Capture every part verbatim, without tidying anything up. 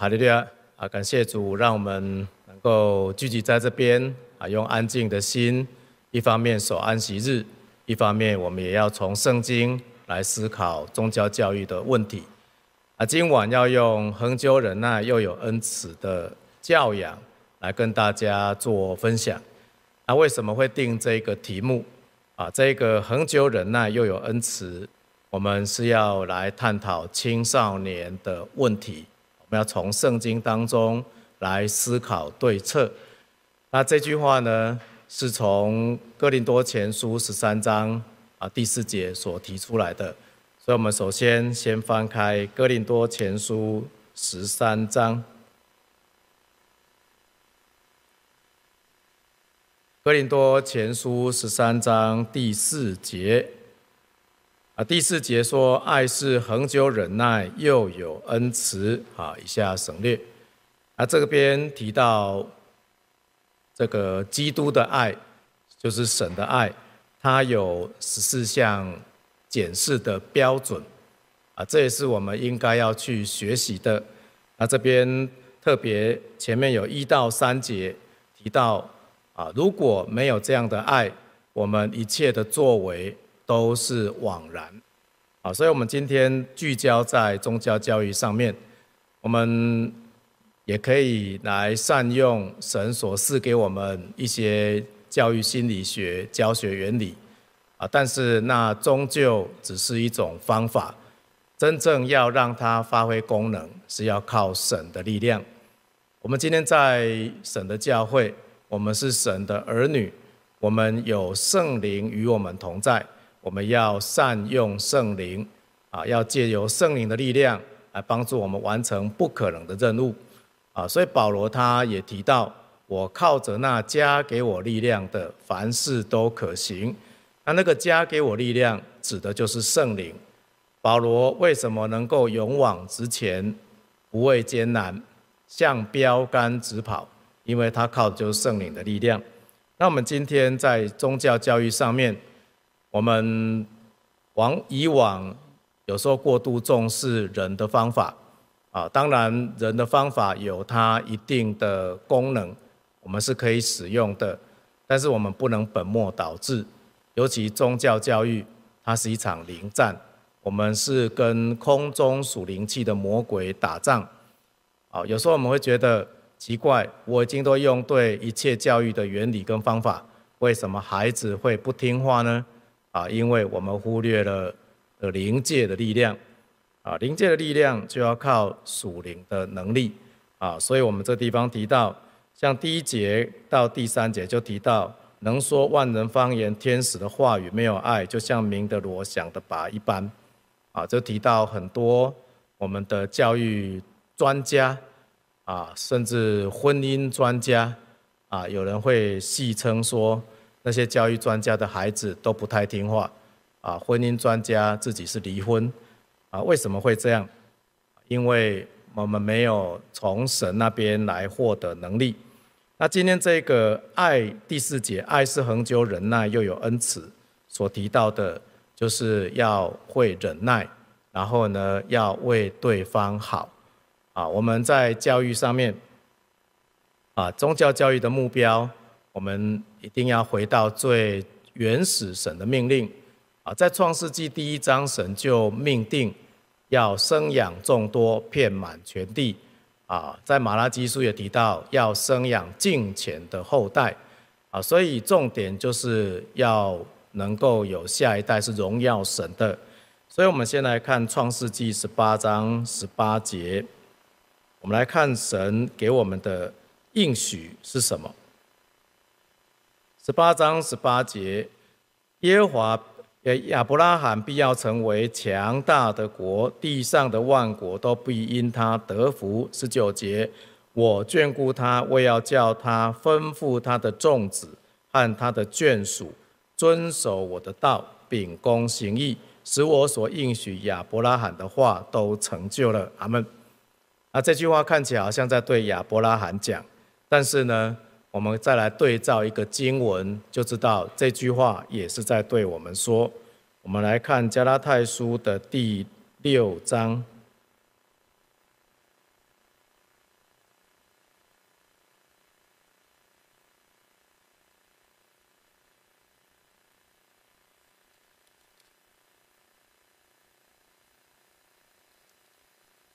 哈利路亚啊！感谢主，让我们能够聚集在这边啊，用安静的心，一方面守安息日，一方面我们也要从圣经来思考宗教教育的问题啊。今晚要用恒久忍耐又有恩慈的教养来跟大家做分享。那为什么会定这个题目啊？这个恒久忍耐又有恩慈，我们是要来探讨青少年的问题。我们要从圣经当中来思考对策。那这句话呢，是从哥林多前书十三章啊第四节所提出来的。所以我们首先先翻开哥林多前书十三章。哥林多前书十三章第四节啊，第四节说：“爱是恒久忍耐，又有恩慈。”啊，以下省略。啊，这边提到这个基督的爱，就是神的爱，它有十四项检视的标准。啊，这也是我们应该要去学习的。那这边特别前面有一到三节提到，啊，如果没有这样的爱，我们一切的作为都是枉然。啊，所以我们今天聚焦在宗教教育上面，我们也可以来善用神所赐给我们一些教育心理学教学原理。啊，但是那终究只是一种方法，真正要让它发挥功能，是要靠神的力量。我们今天在神的教会，我们是神的儿女，我们有圣灵与我们同在，我们要善用圣灵，啊，要借由圣灵的力量来帮助我们完成不可能的任务。啊，所以保罗他也提到，我靠着那加给我力量的，凡事都可行。那那个加给我力量，指的就是圣灵。保罗为什么能够勇往直前，不畏艰难，向标杆直跑？因为他靠的就是圣灵的力量。那我们今天在宗教教育上面，我们往以往有时候过度重视人的方法啊，当然人的方法有它一定的功能，我们是可以使用的，但是我们不能本末倒置。尤其宗教教育，它是一场灵战，我们是跟空中属灵气的魔鬼打仗啊。有时候我们会觉得奇怪，我已经都用对一切教育的原理跟方法，为什么孩子会不听话呢？啊，因为我们忽略了灵界的力量啊，灵界的力量就要靠属灵的能力啊。所以我们这地方提到，像第一节到第三节就提到，能说万人方言天使的话语没有爱，就像鸣的锣响的钹一般啊。就提到很多我们的教育专家啊，甚至婚姻专家啊，有人会戏称说，那些教育专家的孩子都不太听话啊，婚姻专家自己是离婚啊。为什么会这样？因为我们没有从神那边来获得能力。那今天这个爱第四节，爱是恒久忍耐又有恩慈，所提到的就是要会忍耐，然后呢要为对方好啊。我们在教育上面啊，宗教教育的目标，我们一定要回到最原始神的命令啊。在创世纪第一章，神就命定要生养众多，遍满全地。啊，在马拉基书也提到要生养敬虔的后代啊，所以重点就是要能够有下一代是荣耀神的。所以我们先来看创世纪十八章十八节，我们来看神给我们的应许是什么。十八章十八节，耶和华亚伯拉罕必要成为强大的国，地上的万国都必因他得福。十九节，我眷顾他，为要叫他吩咐他的众子和他的眷属遵守我的道，秉公行义，使我所应许亚伯拉罕的话都成就了。阿们。那这句话看起来好像在对亚伯拉罕讲，但是呢，我们再来对照一个经文，就知道这句话也是在对我们说。我们来看加拉太书的第六章，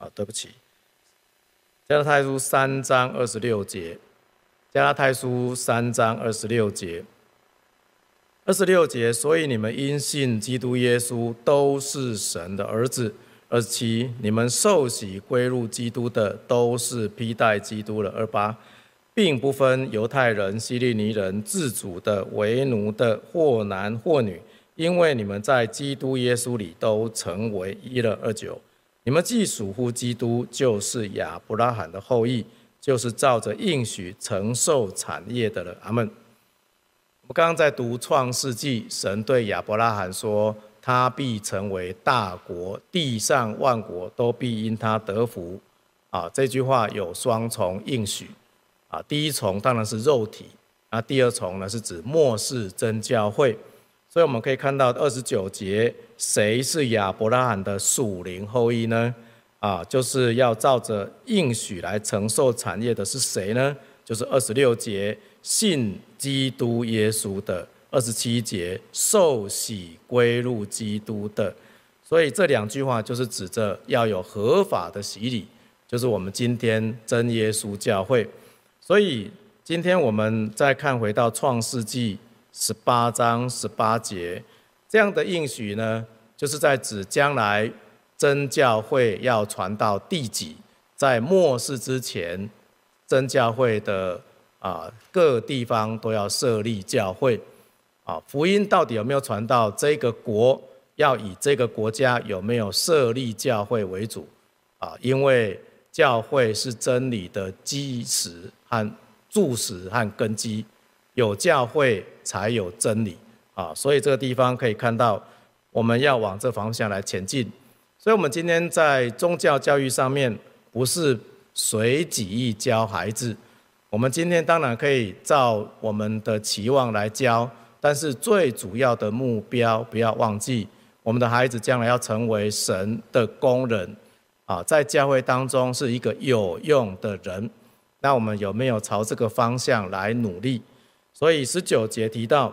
啊，对不起，加拉太书三章二十六节，加拉太书三章二十六节，二十六节，所以你们因信基督耶稣都是神的儿子。二十七，你们受洗归入基督的，都是披戴基督了。二十八，并不分犹太人、希利尼人、自主的、为奴的，或男或女，因为你们在基督耶稣里都成为一了。二十九，你们既属乎基督，就是亚伯拉罕的后裔，就是照着应许承受产业的了。阿们。我们刚刚在读创世纪，神对亚伯拉罕说，他必成为大国，地上万国都必因他得福。啊，这句话有双重应许。啊，第一重当然是肉体，啊，第二重呢是指末世真教会。所以我们可以看到二十九节，谁是亚伯拉罕的属灵后裔呢？啊，就是要照着应许来承受产业的是谁呢？就是二十六节，信基督耶稣的。二十七节，受洗归入基督的。所以这两句话就是指着要有合法的洗礼，就是我们今天真耶稣教会。所以今天我们再看回到创世纪十八章十八节，这样的应许呢，就是在指将来真教会要传到地极，在末世之前，真教会的啊各地方都要设立教会。啊，福音到底有没有传到这个国？要以这个国家有没有设立教会为主啊？因为教会是真理的基石和柱石和根基，有教会才有真理啊。所以这个地方可以看到，我们要往这方向来前进。所以，我们今天在宗教教育上面，不是随己意教孩子。我们今天当然可以照我们的期望来教。但是最主要的目标，不要忘记，我们的孩子将来要成为神的工人，啊，在教会当中是一个有用的人。那我们有没有朝这个方向来努力？所以十九节提到，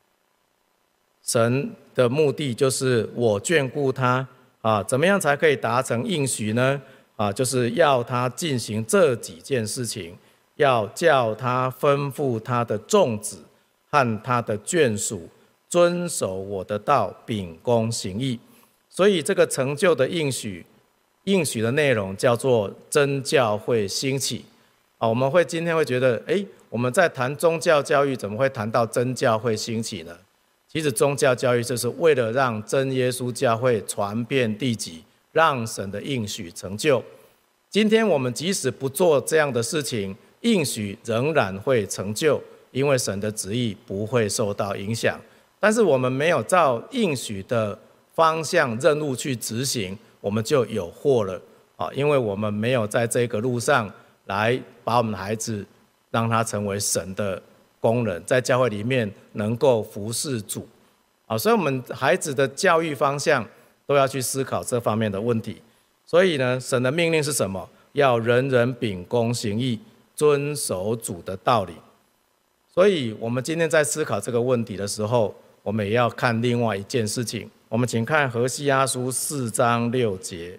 神的目的就是我眷顾他，啊，怎么样才可以达成应许呢？啊，就是要他进行这几件事情，要叫他吩咐他的众子和他的眷属遵守我的道，秉公行义。所以这个成就的应许，应许的内容叫做真教会兴起。啊，我们会今天会觉得，哎，我们在谈宗教教育，怎么会谈到真教会兴起呢？其实宗教教育就是为了让真耶稣教会传遍地极，让神的应许成就。今天我们即使不做这样的事情，应许仍然会成就。因为神的旨意不会受到影响，但是我们没有照应许的方向任务去执行，我们就有祸了啊！因为我们没有在这个路上来把我们的孩子让他成为神的工人，在教会里面能够服侍主啊！所以我们孩子的教育方向都要去思考这方面的问题。所以呢，神的命令是什么？要人人秉公行义，遵守主的道理。所以我们今天在思考这个问题的时候，我们也要看另外一件事情。我们请看何西阿书四章六节。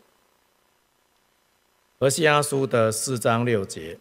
何西阿书的四章六节，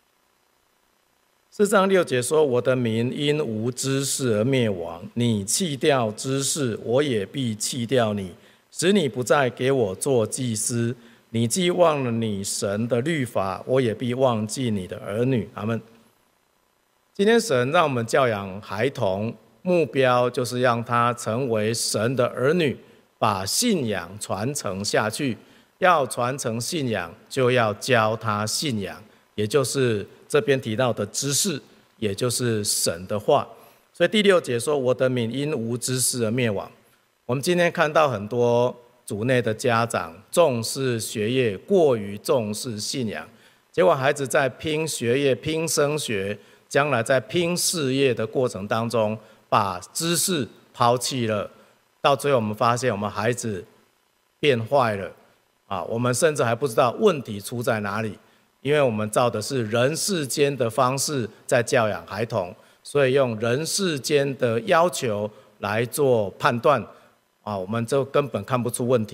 四章六节说：“我的民因无知识而灭亡，你弃掉知识，我也必弃掉你，使你不再给我做祭司。你既忘了你神的律法，我也必忘记你的儿女。”阿们。今天神让我们教养孩童，目标就是让他成为神的儿女，把信仰传承下去。要传承信仰，就要教他信仰，也就是这边提到的知识，也就是神的话。所以第六节说：“我的民因无知识而灭亡。”我们今天看到很多主内的家长重视学业，过于重视信仰，结果孩子在拼学业、拼升学，将来在拼事业的过程当中，把知识抛弃了，到最后我们发现我们孩子变坏了啊！我们甚至还不知道问题出在哪里，因为我们照的是人世间的方式在教养孩童，所以用人世间的要求来做判断啊，我们就根本看不出问题。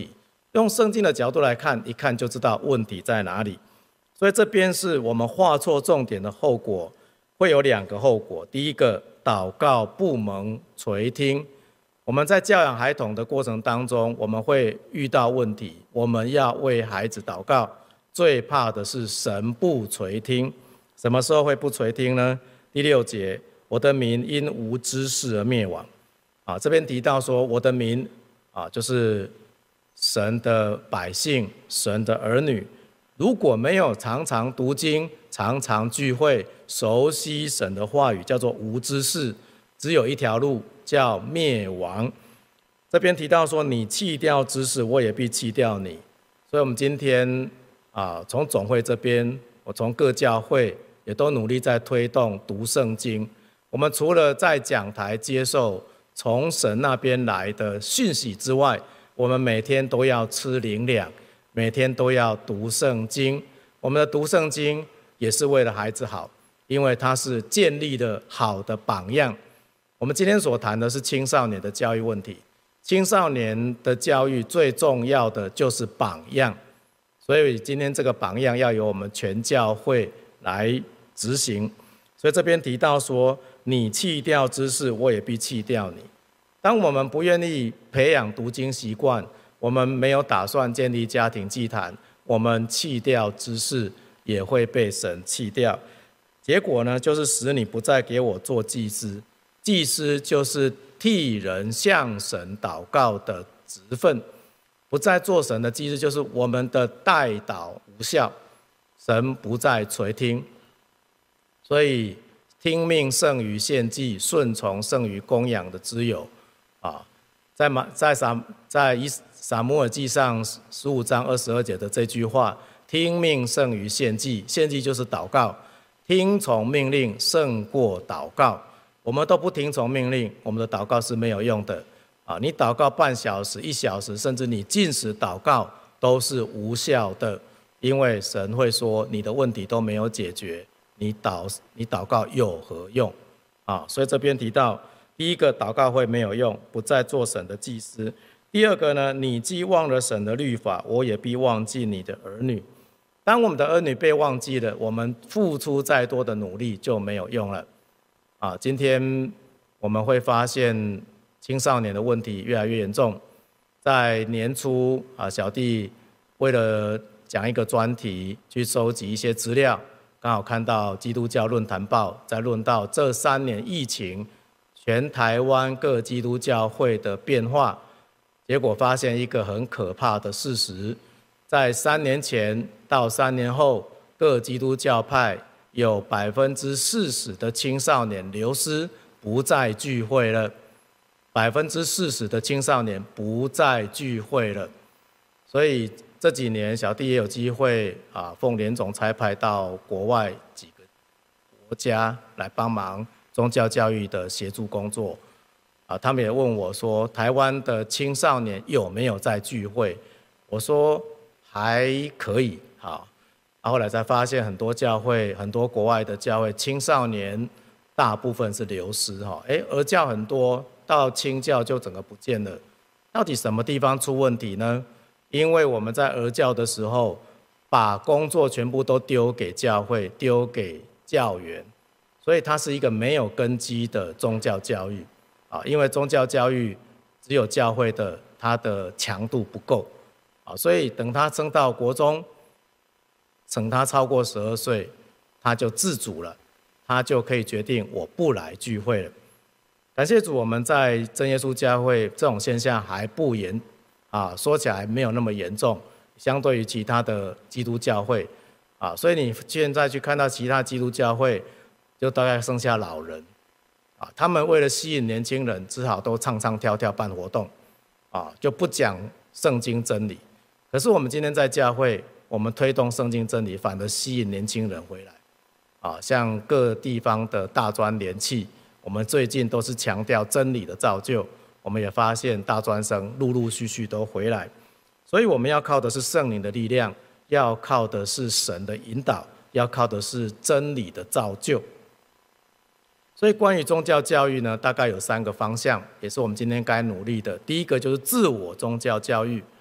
用圣经的角度来看，一看就知道问题在哪里。所以这边是我们画错重点的后果，会有两个后果。第一个，祷告不蒙垂听。我们在教养孩童的过程当中，我们会遇到问题，我们要为孩子祷告。最怕的是神不垂听。什么时候会不垂听呢？第六节，我的民因无知识而灭亡。啊，这边提到说，我的民啊，就是神的百姓，神的儿女，如果没有常常读经、常常聚会、熟悉神的话语，叫做无知识，只有一条路，叫灭亡。这边提到说，你弃掉知识，我也必弃掉你。所以我们今天啊，从总会这边，我从各教会也都努力在推动读圣经。我们除了在讲台接受从神那边来的讯息之外，我们每天都要吃灵粮，每天都要读圣经。我们的读圣经也是为了孩子好，因为它是建立了好的榜样。我们今天所谈的是青少年的教育问题，青少年的教育最重要的就是榜样。所以今天这个榜样要由我们全教会来执行。所以这边提到说，你弃掉知识，我也必弃掉你。当我们不愿意培养读经习惯，我们没有打算建立家庭祭坛，我们弃掉知识，也会被神弃掉。结果呢，就是使你不再给我做祭司。祭司就是替人向神祷告的职分。不再做神的祭司，就是我们的代祷无效，神不再垂听。所以听命胜于献祭，顺从胜于供养的之有啊。在马在撒在以撒母耳记上十五章二十二节的这句话，听命胜于献祭，献祭就是祷告，听从命令胜过祷告。我们都不听从命令，我们的祷告是没有用的。啊，你祷告半小时、一小时，甚至你禁食祷告都是无效的，因为神会说你的问题都没有解决，你祷你祷告有何用？啊，所以这边提到，第一个祷告会没有用，不再做神的祭司。第二个呢，你既忘了神的律法，我也必忘记你的儿女。当我们的儿女被忘记了，我们付出再多的努力就没有用了。啊，今天我们会发现青少年的问题越来越严重。在年初啊，小弟为了讲一个专题，去收集一些资料，刚好看到基督教论坛报在论到这三年疫情全台湾各基督教会的变化，结果发现一个很可怕的事实：在三年前到三年后，各基督教派有百分之四十的青少年流失，不再聚会了。百分之四十的青少年不再聚会了，所以这几年小弟也有机会啊，奉联总差派到国外几个国家来帮忙宗教教育的协助工作啊。他们也问我说，台湾的青少年有没有在聚会？我说还可以啊。后来才发现，很多教会，很多国外的教会，青少年大部分是流失哈。哎，儿教很多。到青教就整个不见了，到底什么地方出问题呢？因为我们在儿教的时候，把工作全部都丢给教会，丢给教员，所以它是一个没有根基的宗教教育啊。因为宗教教育只有教会的，它的强度不够啊，所以等他升到国中，等他超过十二岁，他就自主了，他就可以决定我不来聚会了。感谢主，我们在真耶稣教会这种现象还不严啊，说起来没有那么严重，相对于其他的基督教会啊，所以你现在去看到其他基督教会，就大概剩下老人啊，他们为了吸引年轻人，只好都唱唱跳跳办活动啊，就不讲圣经真理。可是我们今天在教会，我们推动圣经真理，反而吸引年轻人回来啊，像各地方的大专联契。我们最近都是强调真理的造就，我们也发现大专生陆陆续续都回来，所以我们要靠的是圣灵的力量，要靠的是神的引导，要靠的是真理的造就。所以关于宗教教育呢，大概有三个方向，也是我们今天该努力的。第一个就是自我宗教教育，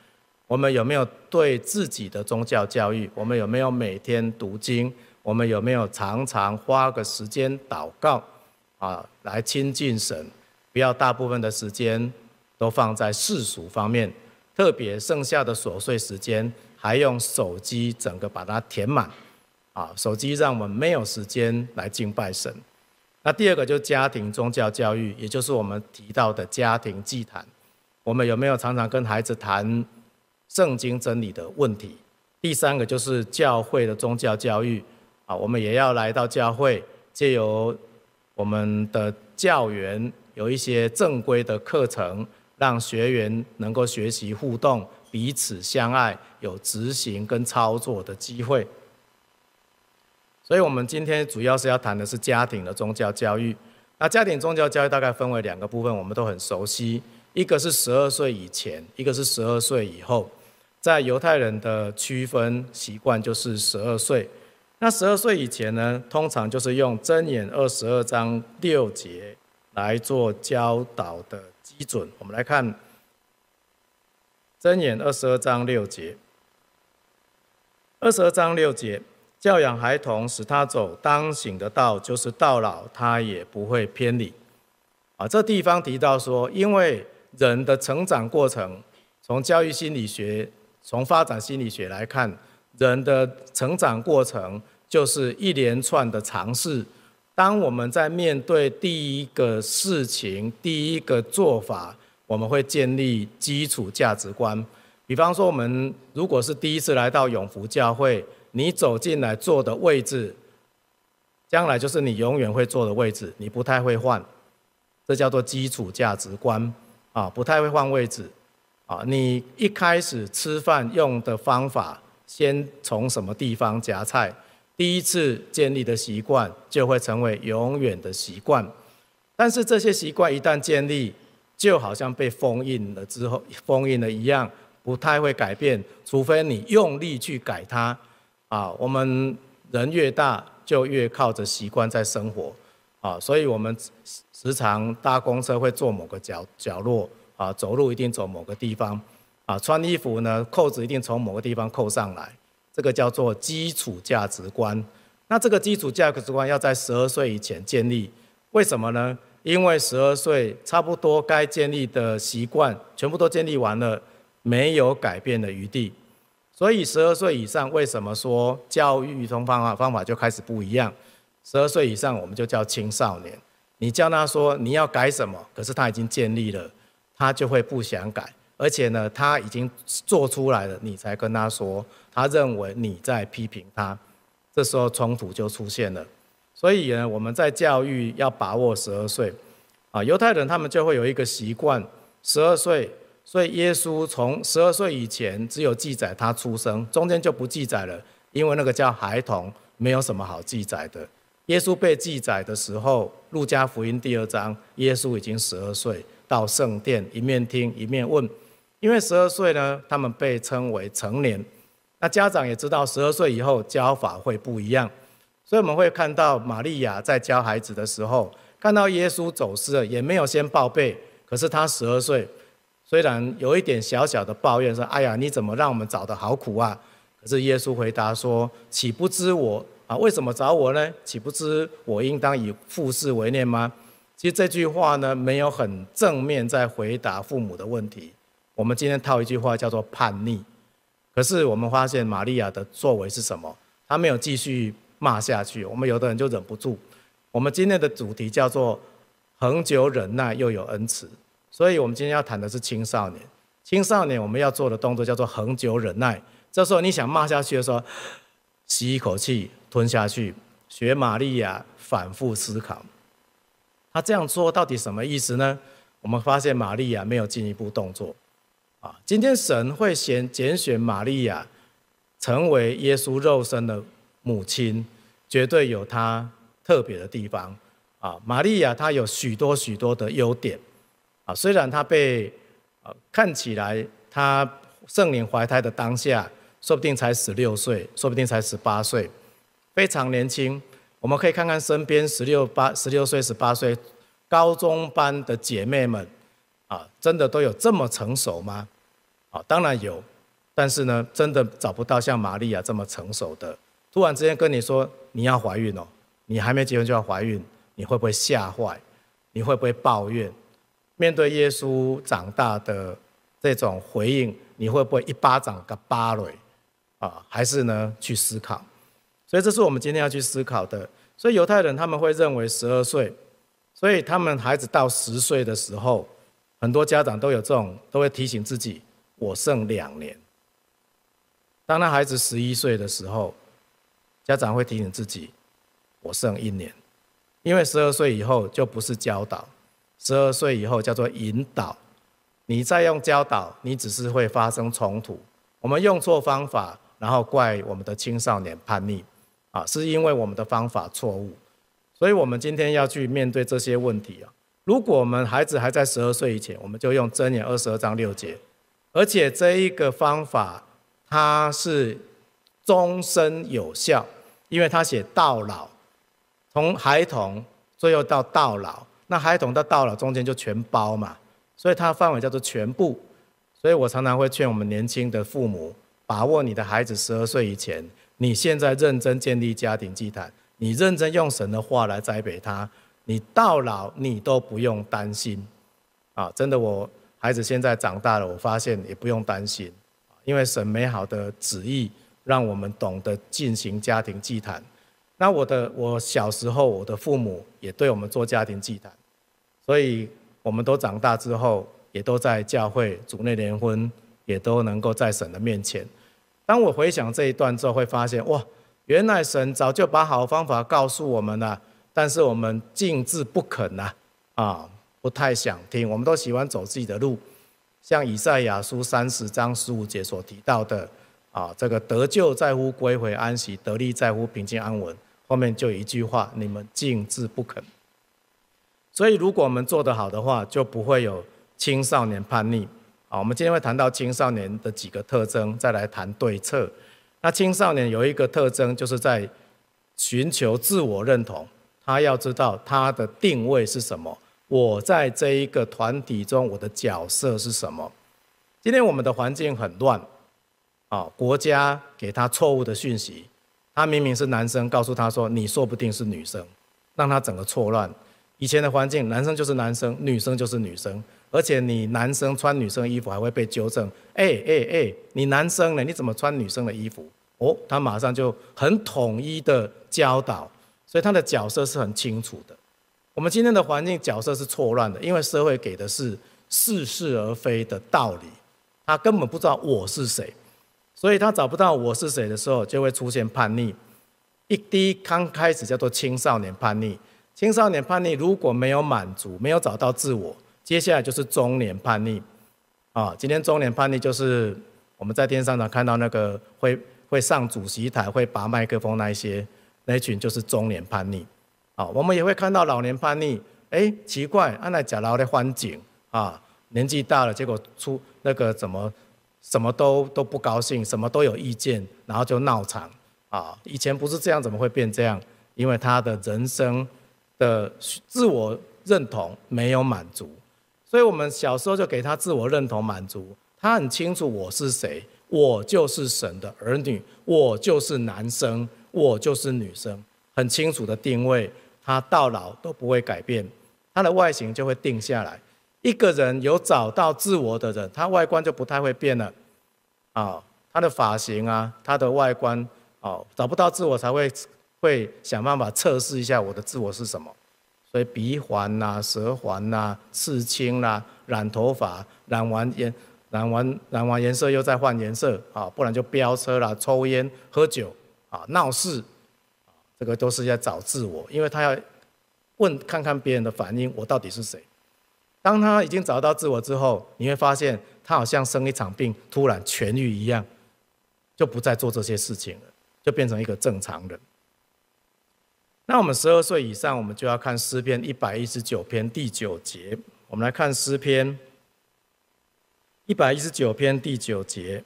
我们有没有对自己的宗教教育？我们有没有每天读经？我们有没有常常花个时间祷告啊，来亲近神？不要大部分的时间都放在世俗方面，特别剩下的琐碎时间，还用手机整个把它填满啊！手机让我们没有时间来敬拜神。那第二个就是家庭宗教教育，也就是我们提到的家庭祭坛。我们有没有常常跟孩子谈圣经真理的问题？第三个就是教会的宗教教育啊，我们也要来到教会，借由我们的教员有一些正规的课程，让学员能够学习互动，彼此相爱，有执行跟操作的机会。所以我们今天主要是要谈的是家庭的宗教教育。那家庭宗教教育大概分为两个部分，我们都很熟悉，一个是十二岁以前，一个是十二岁以后。在犹太人的区分习惯就是十二岁。那十二岁以前呢，通常就是用箴言二十二章六节来做教导的基准。我们来看箴言二十二章六节。二十二章六节，教养孩童，使他走当行的道，就是到老他也不会偏离。啊，这地方提到说，因为人的成长过程，从教育心理学、从发展心理学来看，人的成长过程就是一连串的尝试。当我们在面对第一个事情、第一个做法，我们会建立基础价值观。比方说，我们如果是第一次来到永福教会，你走进来坐的位置，将来就是你永远会坐的位置，你不太会换，这叫做基础价值观啊，不太会换位置啊。你一开始吃饭用的方法，先从什么地方夹菜，第一次建立的习惯就会成为永远的习惯。但是这些习惯一旦建立，就好像被封印了之后，封印了一样，不太会改变，除非你用力去改它。啊，我们人越大，就越靠着习惯在生活。啊，所以我们时常搭公车会坐某个角角落，啊，走路一定走某个地方，啊，穿衣服呢，扣子一定从某个地方扣上来，这个叫做基础价值观。那这个基础价值观要在十二岁以前建立，为什么呢？因为十二岁差不多该建立的习惯全部都建立完了，没有改变的余地。所以十二岁以上，为什么说教育方法方法就开始不一样？十二岁以上我们就叫青少年，你叫他说你要改什么，可是他已经建立了，他就会不想改，而且呢，他已经做出来了，你才跟他说，他认为你在批评他，这时候冲突就出现了。所以呢，我们在教育要把握十二岁啊，犹太人他们就会有一个习惯，十二岁，所以耶稣从十二岁以前只有记载他出生，中间就不记载了，因为那个叫孩童，没有什么好记载的。耶稣被记载的时候，路加福音第二章，耶稣已经十二岁，到圣殿一面听一面问。因为十二岁呢，他们被称为成年。那家长也知道，十二岁以后教法会不一样，所以我们会看到玛利亚在教孩子的时候，看到耶稣走失了，也没有先报备。可是他十二岁，虽然有一点小小的抱怨说：“哎呀，你怎么让我们找得好苦啊？”可是耶稣回答说：“岂不知我？”啊，为什么找我呢？岂不知我应当以父事为念吗？其实这句话呢，没有很正面在回答父母的问题。我们今天套一句话叫做叛逆。可是我们发现玛利亚的作为是什么？她没有继续骂下去。我们有的人就忍不住。我们今天的主题叫做恒久忍耐又有恩慈。所以我们今天要谈的是青少年。青少年我们要做的动作叫做恒久忍耐。这时候你想骂下去的时候，吸一口气吞下去，学玛利亚反复思考，他这样做到底什么意思呢？我们发现玛利亚没有进一步动作啊。今天神会选拣选玛利亚成为耶稣肉身的母亲，绝对有他特别的地方啊。玛利亚她有许多许多的优点啊，虽然她被啊看起来她圣灵怀胎的当下，说不定才十六岁，说不定才十八岁，非常年轻。我们可以看看身边十六八、十六岁、十八岁高中班的姐妹们，啊，真的都有这么成熟吗？啊，当然有， 但是呢，真的找不到像玛利亚这么成熟的。突然之间跟你说你要怀孕哦，你还没结婚就要怀孕，你会不会吓坏？你会不会抱怨？面对耶稣长大的这种回应，你会不会一巴掌给巴雷啊？还是呢去思考？所以这是我们今天要去思考的。所以犹太人他们会认为十二岁，所以他们孩子到十岁的时候，很多家长都有这种，都会提醒自己：我剩两年。当他孩子十一岁的时候，家长会提醒自己：我剩一年。因为十二岁以后就不是教导，十二岁以后叫做引导。你再用教导，你只是会发生冲突。我们用错方法，然后怪我们的青少年叛逆，啊，是因为我们的方法错误。所以我们今天要去面对这些问题啊。如果我们孩子还在十二岁以前，我们就用箴言二十二章六节，而且这一个方法它是终身有效，因为它写到老，从孩童最后到到老，那孩童到到老中间就全包嘛，所以它的范围叫做全部。所以我常常会劝我们年轻的父母，把握你的孩子十二岁以前，你现在认真建立家庭祭坛，你认真用神的话来栽培他，你到老你都不用担心啊！真的，我孩子现在长大了，我发现也不用担心，因为神美好的旨意让我们懂得进行家庭祭坛。那我的我小时候，我的父母也对我们做家庭祭坛，所以我们都长大之后，也都在教会主内联婚，也都能够在神的面前。当我回想这一段之后，会发现哇，原来神早就把好方法告诉我们了，但是我们静置不肯啊，啊，不太想听。我们都喜欢走自己的路，像以赛亚书三十章十五节所提到的啊，这个得救在乎归回安息，得力在乎平静安稳。后面就有一句话：你们静置不肯。所以，如果我们做得好的话，就不会有青少年叛逆。好，我们今天会谈到青少年的几个特征，再来谈对策。那青少年有一个特征，就是在寻求自我认同，他要知道他的定位是什么，我在这一个团体中，我的角色是什么。今天我们的环境很乱，啊，国家给他错误的讯息。他明明是男生，告诉他说你说不定是女生，让他整个错乱。以前的环境，男生就是男生，女生就是女生，而且你男生穿女生的衣服还会被纠正。哎哎哎，你男生呢？你怎么穿女生的衣服？哦，他马上就很统一的教导，所以他的角色是很清楚的。我们今天的环境角色是错乱的，因为社会给的是似是而非的道理，他根本不知道我是谁。所以他找不到我是谁的时候，就会出现叛逆。一第一刚开始叫做青少年叛逆，青少年叛逆如果没有满足，没有找到自我，接下来就是中年叛逆。啊，今天中年叛逆就是我们在电视上看到那个会会上主席台、会拔麦克风那一些，那一群就是中年叛逆。啊，我们也会看到老年叛逆。哎，奇怪，按来假老的环境啊，年纪大了，结果出那个怎么？什么都都不高兴，什么都有意见，然后就闹场啊！以前不是这样，怎么会变这样？因为他的人生的自我认同没有满足，所以我们小时候就给他自我认同满足，他很清楚我是谁，我就是神的儿女，我就是男生，我就是女生，很清楚的定位，他到老都不会改变，他的外形就会定下来。一个人有找到自我的人，他外观就不太会变了，啊，他的发型啊，他的外观，哦，找不到自我才会会想办法测试一下我的自我是什么。所以鼻环呐、舌环呐、刺青啦、染头发、染完颜、染完染完颜色又再换颜色啊，不然就飙车啦、抽烟、喝酒啊、闹事，这个都是在找自我，因为他要问看看别人的反应，我到底是谁。当他已经找到自我之后，你会发现他好像生一场病突然痊愈一样，就不再做这些事情了，就变成一个正常人。那我们十二岁以上，我们就要看诗篇一百一十九篇第九节。我们来看诗篇一百一十九篇第九节。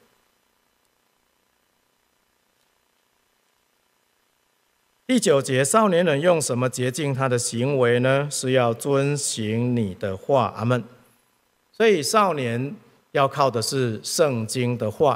第九节，少年人用什么洁净他的行为呢？是要遵行你的话。阿们。所以少年要靠的是圣经的话，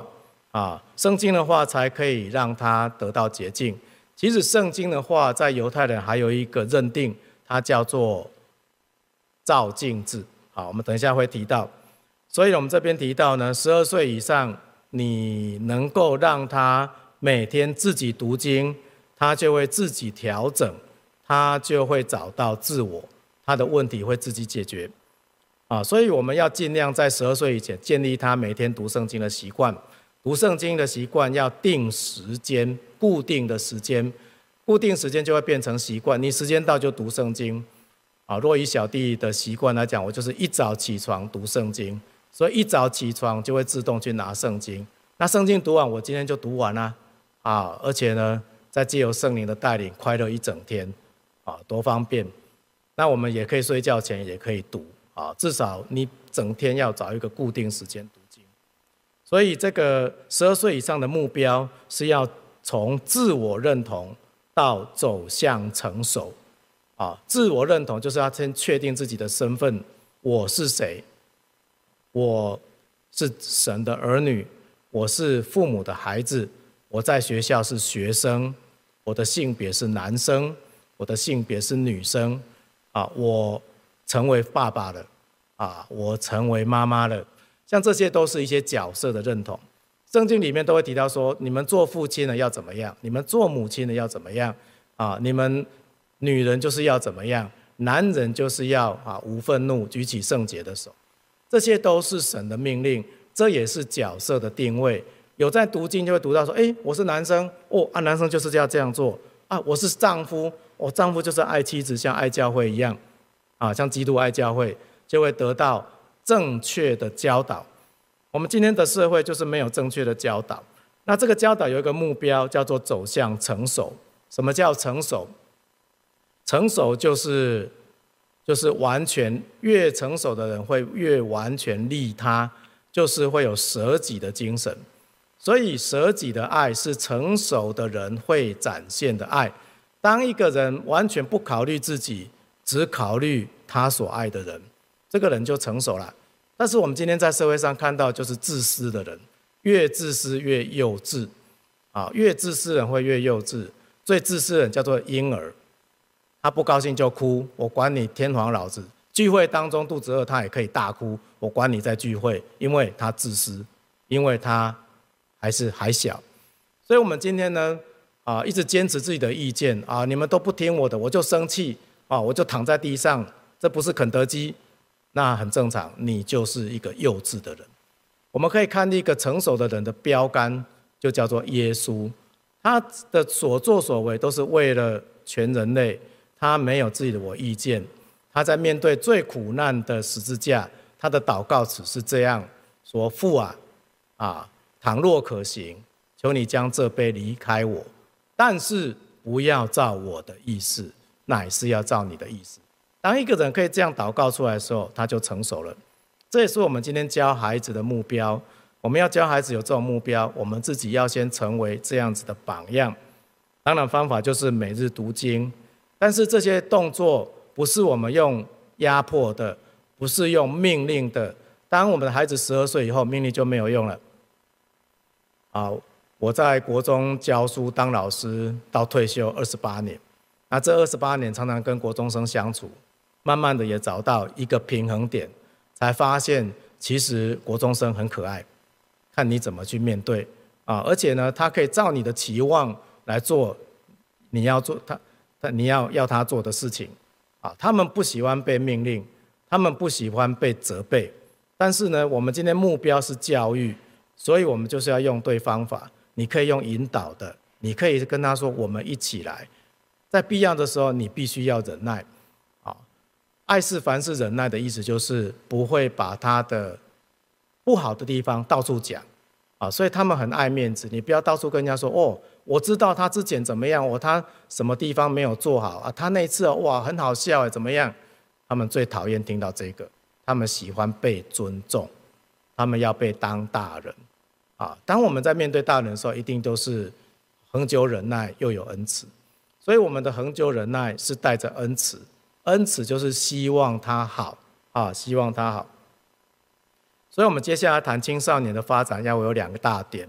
啊，圣经的话才可以让他得到洁净。其实圣经的话，在犹太人还有一个认定，它叫做照镜制。好，我们等一下会提到。所以我们这边提到呢，十二岁以上，你能够让他每天自己读经，他就会自己调整，他就会找到自我，他的问题会自己解决。啊，所以我们要尽量在十二岁以前建立他每天读圣经的习惯。读圣经的习惯要定时间，固定的时间，固定时间就会变成习惯。你时间到就读圣经。啊，若以小弟的习惯来讲，我就是一早起床读圣经，所以一早起床就会自动去拿圣经。那圣经读完，我今天就读完啦。啊，而且呢，再藉由圣灵的带领，快乐一整天。啊，多方便。那我们也可以睡觉前也可以读。啊，至少你整天要找一个固定时间读经。所以这个十二岁以上的目标是要从自我认同到走向成熟。啊，自我认同就是要先确定自己的身份，我是谁？我是神的儿女，我是父母的孩子，我在学校是学生，我的性别是男生，我的性别是女生。啊，我成为爸爸了，啊，我成为妈妈了，像这些都是一些角色的认同。圣经里面都会提到说，你们做父亲的要怎么样，你们做母亲的要怎么样，啊，你们女人就是要怎么样，男人就是要啊无愤怒，举起圣洁的手，这些都是神的命令，这也是角色的定位。有在读经就会读到说，哎，我是男生，哦，啊，男生就是要这样做啊，我是丈夫。我丈夫就是爱妻子，像爱教会一样，啊，像基督爱教会，就会得到正确的教导。我们今天的社会就是没有正确的教导。那这个教导有一个目标，叫做走向成熟。什么叫成熟？成熟就是就是完全，越成熟的人会越完全利他，就是会有舍己的精神。所以舍己的爱是成熟的人会展现的爱。当一个人完全不考虑自己，只考虑他所爱的人，这个人就成熟了。但是我们今天在社会上看到，就是自私的人，越自私越幼稚，啊，越自私人会越幼稚。最自私的人叫做婴儿，他不高兴就哭，我管你天皇老子。聚会当中肚子饿，他也可以大哭，我管你在聚会，因为他自私，因为他还是还小。所以我们今天呢，啊，一直坚持自己的意见啊，你们都不听我的，我就生气啊，我就躺在地上，这不是肯德基，那很正常，你就是一个幼稚的人。我们可以看一个成熟的人的标杆，就叫做耶稣，他的所作所为都是为了全人类，他没有自己的我意见。他在面对最苦难的十字架，他的祷告词是这样说：父啊，啊，倘若可行，求你将这杯离开我。但是不要照我的意思，乃是要照你的意思。当一个人可以这样祷告出来的时候，他就成熟了。这也是我们今天教孩子的目标。我们要教孩子有这种目标，我们自己要先成为这样子的榜样。当然方法就是每日读经，但是这些动作不是我们用压迫的，不是用命令的。当我们的孩子十二岁以后，命令就没有用了。啊，我在国中教书当老师到退休二十八年，那这二十八年常常跟国中生相处，慢慢的也找到一个平衡点，才发现其实国中生很可爱，看你怎么去面对啊！而且呢，他可以照你的期望来做你要做他他你要要他做的事情啊。他们不喜欢被命令，他们不喜欢被责备，但是呢，我们今天目标是教育，所以我们就是要用对方法。你可以用引导的，你可以跟他说我们一起来，在必要的时候你必须要忍耐。爱是凡事忍耐的意思就是不会把他的不好的地方到处讲，所以他们很爱面子，你不要到处跟人家说哦，我知道他之前怎么样，我他什么地方没有做好啊，他那一次哇很好笑哎，怎么样？他们最讨厌听到这个，他们喜欢被尊重，他们要被当大人。啊，当我们在面对大人的时候，一定都是恒久忍耐，又有恩慈。所以我们的恒久忍耐是带着恩慈，恩慈就是希望他好啊，希望他好。所以我们接下来谈青少年的发展，要有两个大点。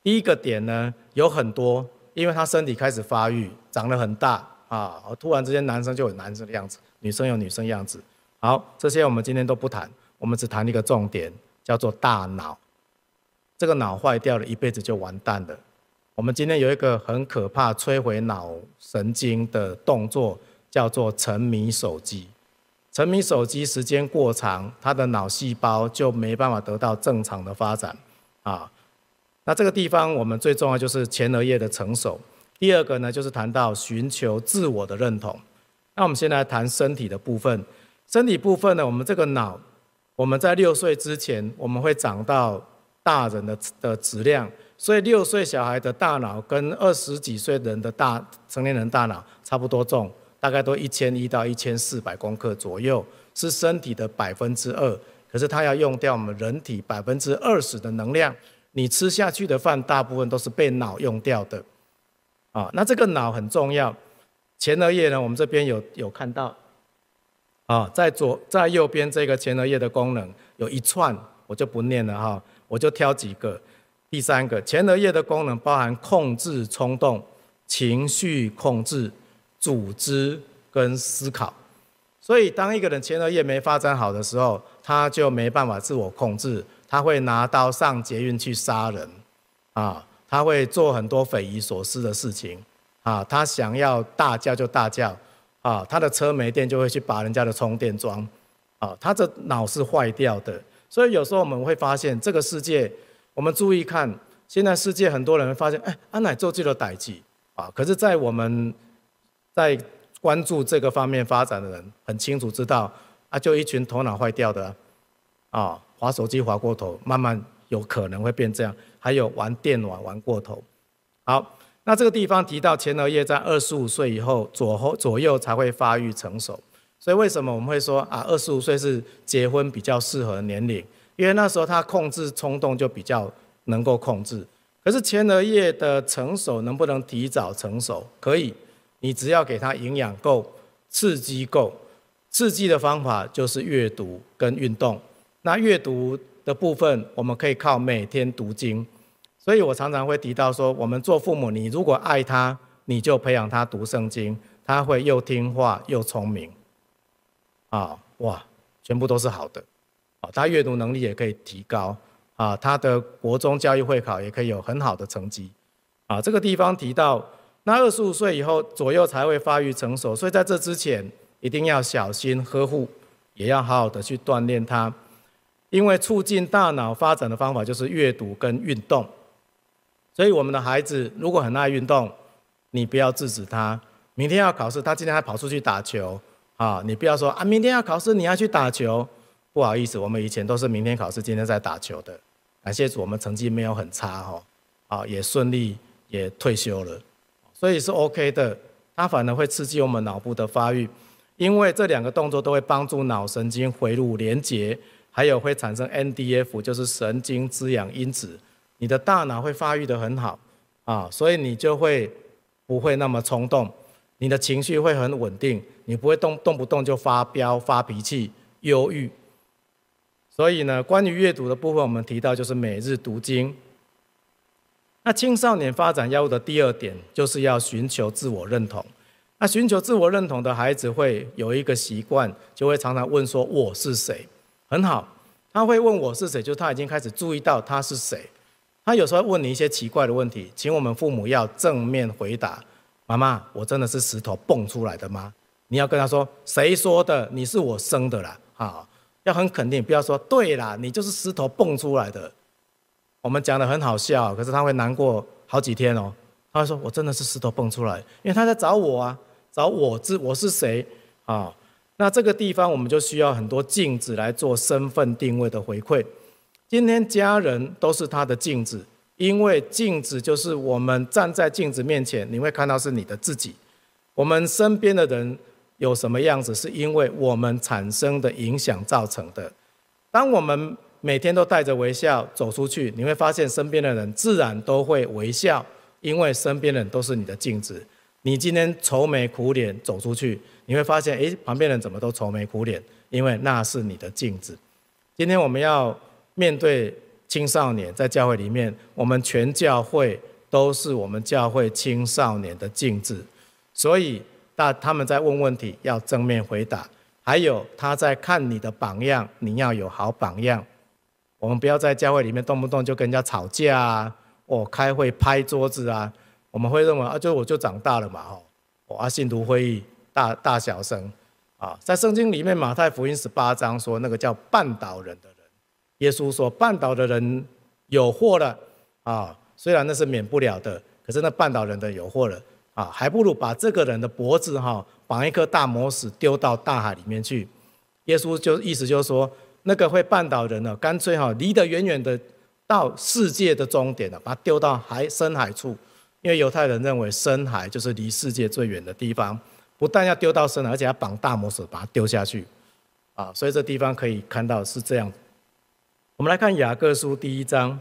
第一个点呢有很多，因为他身体开始发育，长得很大啊，突然之间男生就有男生的样子，女生有女生样子。好，这些我们今天都不谈，我们只谈一个重点，叫做大脑。这个脑坏掉了，一辈子就完蛋了。我们今天有一个很可怕摧毁脑神经的动作，叫做沉迷手机。沉迷手机时间过长，他的脑细胞就没办法得到正常的发展啊。那这个地方我们最重要就是前额叶的成熟。第二个呢，就是谈到寻求自我的认同。那我们先来谈身体的部分。身体部分呢，我们这个脑，我们在六岁之前，我们会长到大人的的质量，所以六岁小孩的大脑跟二十几岁人的大成年人大脑差不多重。大概都一千一到一千四百公克左右，是身体的百分之二。可是它要用掉我们人体百分之二十的能量，你吃下去的饭大部分都是被脑用掉的。啊，那这个脑很重要。前额叶呢，我们这边有有看到，啊，在左在右边这个前额叶的功能有一串，我就不念了哈，我就挑几个。第三个，前额叶的功能包含控制冲动、情绪控制、组织跟思考，所以当一个人前额叶没发展好的时候，他就没办法自我控制，他会拿刀上捷运去杀人，啊，他会做很多匪夷所思的事情，啊，他想要大叫就大叫，啊，他的车没电就会去把人家的充电桩，啊，他的脑是坏掉的，所以有时候我们会发现这个世界，我们注意看，现在世界很多人会发现，哎，安乃做这个代志，啊，可是，在我们在关注这个方面发展的人，很清楚知道啊，就一群头脑坏掉的啊，滑手机滑过头，慢慢有可能会变这样。还有玩电玩玩过头。好，那这个地方提到前额叶在二十五岁以后左后左右才会发育成熟，所以为什么我们会说啊，二十五岁是结婚比较适合的年龄？因为那时候他控制冲动就比较能够控制。可是前额叶的成熟能不能提早成熟？可以。你只要给它营养够，刺激够，刺激的方法就是阅读跟运动。那阅读的部分，我们可以靠每天读经。所以我常常会提到说，我们做父母，你如果爱他，你就培养他读圣经，他会又听话又聪明。啊，哇，全部都是好的。啊，他阅读能力也可以提高。啊，他的国中教育会考也可以有很好的成绩。啊，这个地方提到。那二十五岁以后左右才会发育成熟，所以在这之前一定要小心呵护，也要好好的去锻炼它。因为促进大脑发展的方法就是阅读跟运动。所以我们的孩子如果很爱运动，你不要制止他。明天要考试，他今天还跑出去打球啊，你不要说啊，明天要考试你要去打球。不好意思，我们以前都是明天考试，今天在打球的。感谢主，我们成绩没有很差哈，啊，也顺利也退休了。所以是 OK 的，它反而会刺激我们脑部的发育，因为这两个动作都会帮助脑神经回路连结，还有会产生 N D F， 就是神经滋养因子，你的大脑会发育得很好啊，所以你就会不会那么冲动，你的情绪会很稳定，你不会动动不动就发飙、发脾气、忧郁。所以呢，关于阅读的部分，我们提到就是每日读经。那青少年发展药物的第二点，就是要寻求自我认同。那寻求自我认同的孩子会有一个习惯，就会常常问说我是谁？很好，他会问我是谁，就是他已经开始注意到他是谁。他有时候问你一些奇怪的问题，请我们父母要正面回答。妈妈，我真的是石头蹦出来的吗？你要跟他说，谁说的？你是我生的啦，啊，要很肯定，不要说对啦，你就是石头蹦出来的。我们讲得很好笑，可是他会难过好几天哦。他会说：“我真的是石头蹦出来，因为他在找我啊，找我知我是谁啊。”那这个地方我们就需要很多镜子来做身份定位的回馈。今天家人都是他的镜子，因为镜子就是我们站在镜子面前，你会看到是你的自己。我们身边的人有什么样子，是因为我们产生的影响造成的。当我们每天都带着微笑走出去，你会发现身边的人自然都会微笑，因为身边的人都是你的镜子。你今天愁眉苦脸走出去，你会发现，诶，旁边人怎么都愁眉苦脸？因为那是你的镜子。今天我们要面对青少年在教会里面，我们全教会都是我们教会青少年的镜子，所以大他们在问问题要正面回答，还有他在看你的榜样，你要有好榜样。我们不要在教会里面动不动就跟人家吵架啊，哦，开会拍桌子啊，我们会认为啊，就我就长大了嘛，哦，啊，信徒会议大大小声啊，在圣经里面马太福音十八章说那个叫绊倒人的人。耶稣说：“绊倒的人有祸了啊！虽然那是免不了的，可是那绊倒人的有祸了啊！还不如把这个人的脖子哈绑一颗大磨石丢到大海里面去。”耶稣就意思就是说，那个会绊倒人的，干脆哈离得远远的，到世界的终点了，把它丢到海深海处。因为犹太人认为深海就是离世界最远的地方，不但要丢到深海，而且要绑大磨石把它丢下去啊！所以这地方可以看到是这样。我们来看雅各书第一章，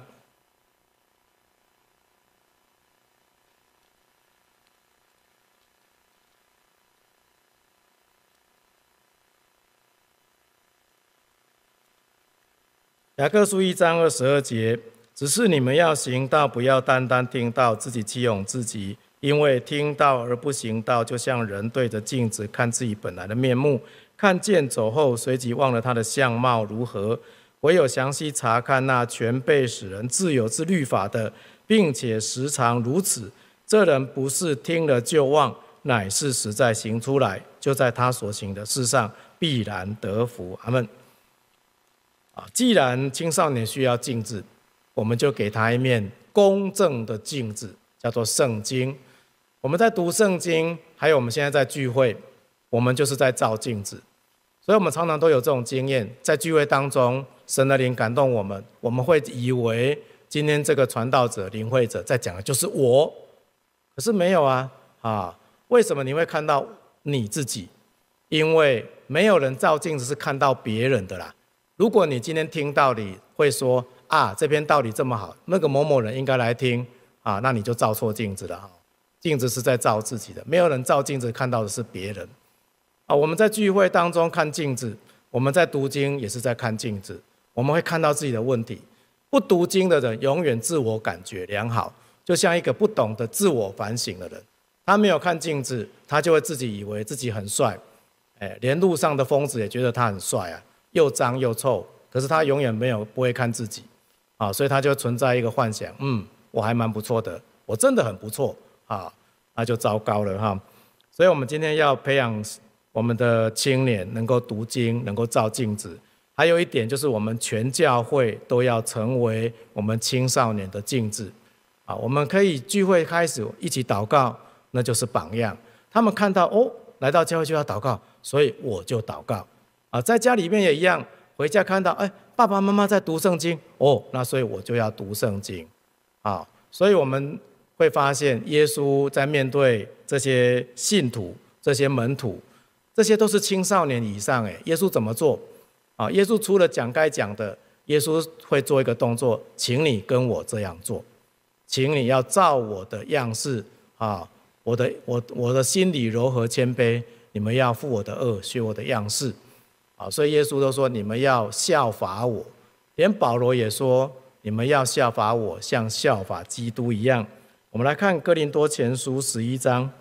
雅各书一章二十二节，只是你们要行道，不要单单听到，自己欺哄自己，因为听道而不行道，就像人对着镜子看自己本来的面目，看见走后，随即忘了他的相貌如何。唯有详细查看那全备使人自由之律法的，并且时常如此，这人不是听了就忘，乃是实在行出来，就在他所行的事上必然得福。阿们。既然青少年需要镜子，我们就给他一面公正的镜子，叫做圣经。我们在读圣经，还有我们现在在聚会，我们就是在照镜子。所以我们常常都有这种经验，在聚会当中，神的灵感动我们，我们会以为今天这个传道者、领会者在讲的就是我，可是没有啊！啊，为什么你会看到你自己？因为没有人照镜子是看到别人的啦。如果你今天听道理，会说啊，这篇道理这么好，那个某某人应该来听啊，那你就照错镜子了哈。镜子是在照自己的，没有人照镜子看到的是别人。啊，我们在聚会当中看镜子，我们在读经也是在看镜子，我们会看到自己的问题。不读经的人永远自我感觉良好，就像一个不懂得自我反省的人，他没有看镜子，他就会自己以为自己很帅，哎，连路上的疯子也觉得他很帅啊，又脏又臭，可是他永远没有不会看自己，啊，所以他就存在一个幻想，嗯，我还蛮不错的，我真的很不错啊，那就糟糕了哈。所以我们今天要培养我们的青年能够读经，能够照镜子。还有一点就是，我们全教会都要成为我们青少年的镜子。啊，我们可以聚会开始一起祷告，那就是榜样。他们看到哦，来到教会就要祷告，所以我就祷告。啊，在家里面也一样，回家看到哎，爸爸妈妈在读圣经，哦，那所以我就要读圣经。啊，所以我们会发现，耶稣在面对这些信徒、这些门徒。这些都是青少年以上，哎，耶稣怎么做？啊，耶稣除了讲该讲的，耶稣会做一个动作，请你跟我这样做，请你要照我的样式啊，我的我我的心里柔和谦卑，你们要负我的恶，学我的样式，啊，所以耶稣都说你们要效法我，连保罗也说你们要效法我，像效法基督一样。我们来看哥林多前书十一章。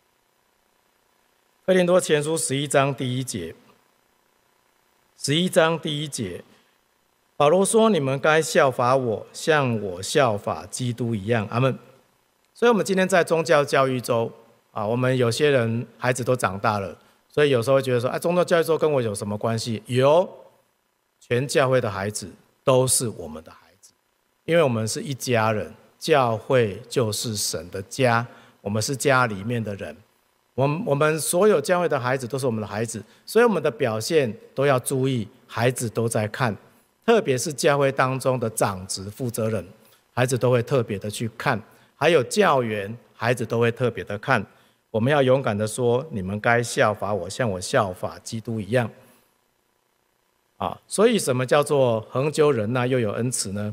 哥林多前书十一章第一节，十一章第一节，保罗说：“你们该效法我，像我效法基督一样。”阿们。所以，我们今天在宗教教育周啊，我们有些人孩子都长大了，所以有时候会觉得说：“哎，宗教教育周跟我有什么关系？”有，全教会的孩子都是我们的孩子，因为我们是一家人，教会就是神的家，我们是家里面的人。我们我们所有教会的孩子都是我们的孩子，所以我们的表现都要注意，孩子都在看，特别是教会当中的长职负责人，孩子都会特别的去看，还有教员，孩子都会特别的看。我们要勇敢的说，你们该效法我，像我效法基督一样。啊，所以什么叫做恒久忍耐又有恩慈呢？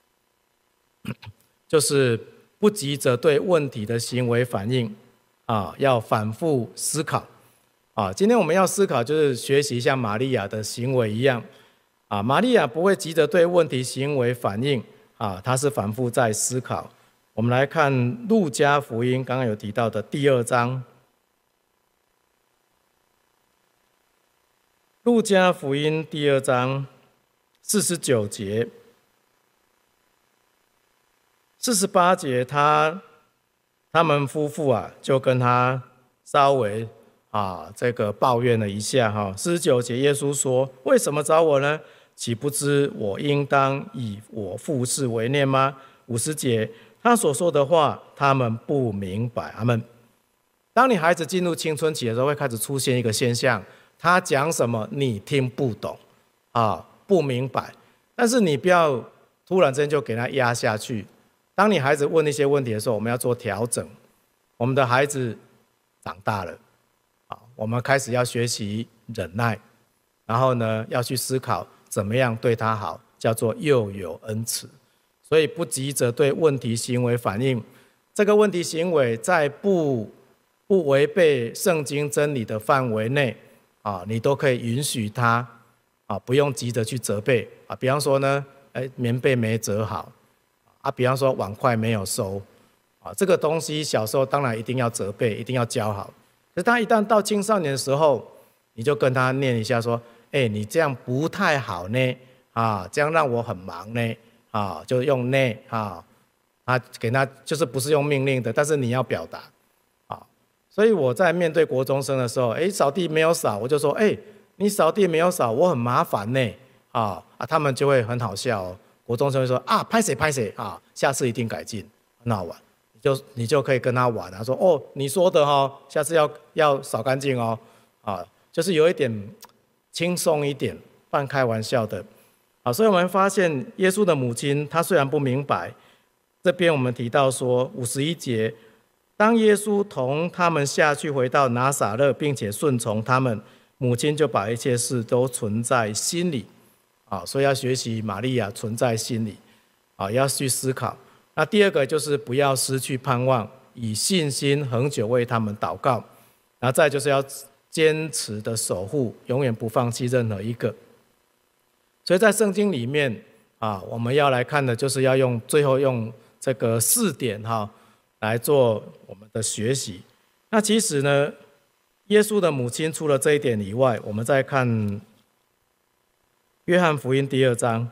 就是不急着对问题的行为反应。啊，要反复思考。啊，今天我们要思考，就是学习像玛利亚的行为一样。 啊，玛利亚不会急着对问题行为反应啊，她是反复在思考。我们来看路加福音，刚刚有提到的第二章。路加福音第二章四十九节、四十八节，他他们夫妇啊，就跟他稍微啊这个抱怨了一下哈。四十九节，耶稣说：“为什么找我呢？岂不知我应当以我父事为念吗？”五十节，他所说的话，他们不明白。阿们。当你孩子进入青春期的时候，会开始出现一个现象，他讲什么你听不懂，啊，不明白。但是你不要突然之间就给他压下去。当你孩子问一些问题的时候，我们要做调整。我们的孩子长大了，啊，我们开始要学习忍耐，然后呢，要去思考怎么样对他好，叫做又有恩慈。所以不急着对问题行为反应，这个问题行为在不不违背圣经真理的范围内啊，你都可以允许他啊，不用急着去责备啊。比方说呢，哎，棉被没折好啊，比方说碗筷没有收啊，这个东西小时候当然一定要责备，一定要教好。可是他一旦到青少年的时候，你就跟他念一下说，哎，你这样不太好呢，啊，这样让我很忙呢。啊，就用内啊，啊，给他就是不是用命令的，但是你要表达啊。所以我在面对国中生的时候，哎，扫地没有扫，我就说，哎，你扫地没有扫，我很麻烦呢，啊啊，他们就会很好笑哦。国中生会说啊，拍谁拍谁啊，下次一定改进，很好玩，你就你就可以跟他玩啊，说哦，你说的哦，下次要要扫干净哦，啊，就是有一点轻松一点，半开玩笑的。好，所以我们发现耶稣的母亲，她虽然不明白，这边我们提到说五十一节，当耶稣同他们下去回到拿撒勒，并且顺从他们，母亲就把一切事都存在心里。啊，所以要学习玛利亚存在心里，啊，要去思考。那第二个就是不要失去盼望，以信心恒久为他们祷告。然后再就是要坚持的守护，永远不放弃任何一个。所以在圣经里面啊，我们要来看的就是要用最后用这个四点哈来做我们的学习。那其实呢，耶稣的母亲除了这一点以外，我们再看约翰福音第二章。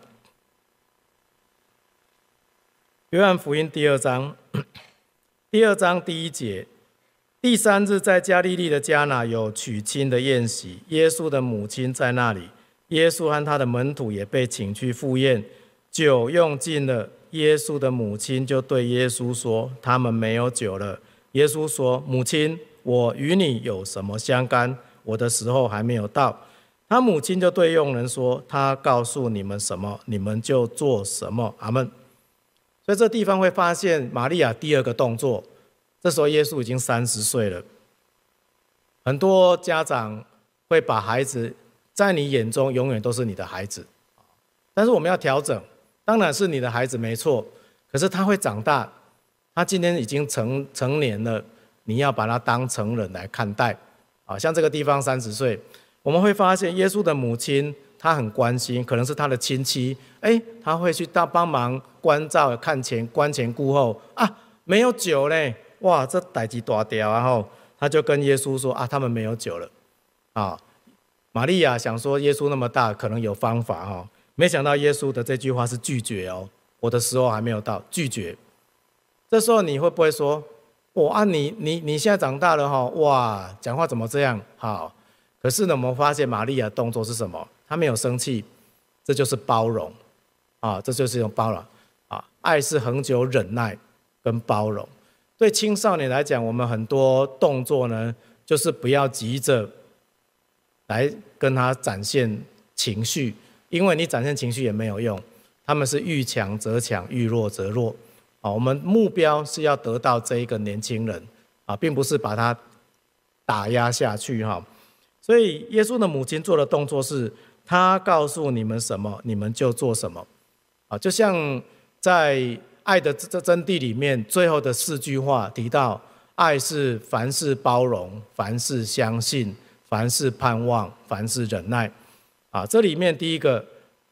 约翰福音第二章，第二章第一节，第三日在加利利的迦拿有娶亲的宴席，耶稣的母亲在那里。耶稣和他的门徒也被请去赴宴，酒用尽了，耶稣的母亲就对耶稣说：“他们没有酒了。”耶稣说：“母亲，我与你有什么相干？我的时候还没有到。”他母亲就对佣人说：“他告诉你们什么，你们就做什么。”阿们。所以这地方会发现玛利亚第二个动作，这时候耶稣已经三十岁了。很多家长会把孩子在你眼中永远都是你的孩子，但是我们要调整，当然是你的孩子没错，可是他会长大，他今天已经成成年了，你要把他当成人来看待。啊，像这个地方三十岁，我们会发现耶稣的母亲，她很关心，可能是他的亲戚，哎，他会去到帮忙关照、看前、观前顾后啊，没有酒嘞，哇，这代志大条啊！后他就跟耶稣说啊，他们没有酒了，啊。玛利亚想说耶稣那么大，可能有方法哈，没想到耶稣的这句话是拒绝哦，我的时候还没有到，拒绝。这时候你会不会说，哇啊你你你现在长大了哈，哇，讲话怎么这样？好，可是呢，我们发现玛利亚动作是什么？她没有生气，这就是包容啊，这就是一种包容啊，爱是恒久忍耐跟包容。对青少年来讲，我们很多动作呢，就是不要急着来跟他展现情绪，因为你展现情绪也没有用，他们是遇强则强，遇弱则弱。啊，我们目标是要得到这一个年轻人啊，并不是把他打压下去哈。所以耶稣的母亲做的动作是，他告诉你们什么，你们就做什么。啊，就像在爱的这真谛里面，最后的四句话提到，爱是凡事包容，凡事相信，凡事盼望，凡事忍耐。啊，这里面第一个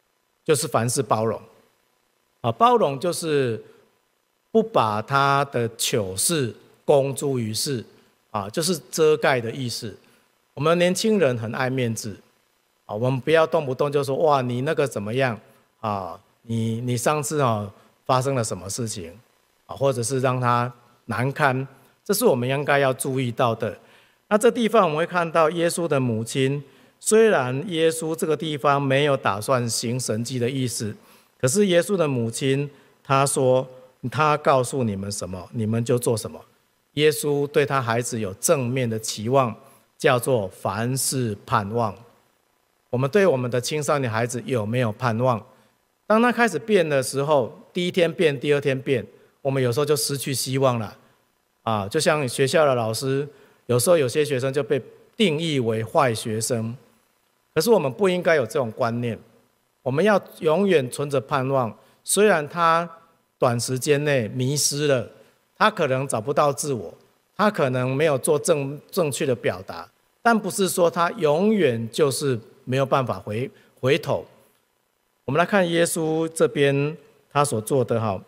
就是凡事包容。啊，包容就是不把他的糗事公诸于世，啊，就是遮盖的意思。我们年轻人很爱面子，啊，我们不要动不动就说哇，你那个怎么样啊？你你上次啊发生了什么事情啊？或者是让他难堪，这是我们应该要注意到的。那这地方我们会看到耶稣的母亲，虽然耶稣这个地方没有打算行神迹的意思。可是耶稣的母亲，她说：“她告诉你们什么，你们就做什么。”耶稣对他孩子有正面的期望，叫做凡事盼望。我们对我们的青少年孩子有没有盼望？当他开始变的时候，第一天变，第二天变，我们有时候就失去希望了。啊，就像学校的老师，有时候有些学生就被定义为坏学生，可是我们不应该有这种观念。我们要永远存着盼望，虽然他短时间内迷失了，他可能找不到自我，他可能没有做正正确的表达，但不是说他永远就是没有办法回回头。我们来看耶稣这边他所做的哈，